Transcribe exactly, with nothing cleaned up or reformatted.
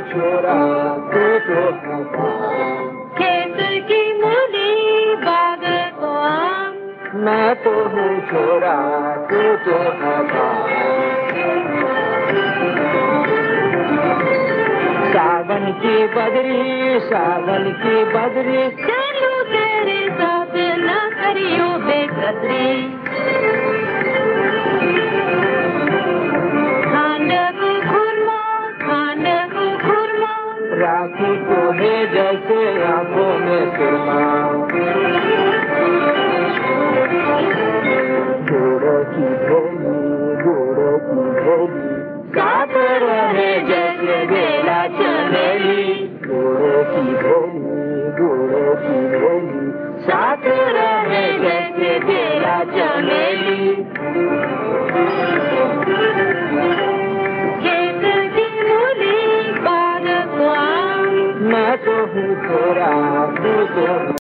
छोरा तू तो है खेत की मूली बाग को आम, मैं तो हूँ छोरा तू तो है सावन की बदरी सावन की बदरी चलू तेरे साथ न करियो बेकदरी। खांड को खुरमा खांड को खुरमा, राखी को है जैसे आंखों में सुरमा। गोरों की भोली गोरों की भोली साथ रहे जैसे बेला चमेली। गोरों की भोली गोरों की भोली साथ रहे जैसे बेला चमेली। खेत की मूली बाग को आम, मैं तो हूँ छोरा तू तो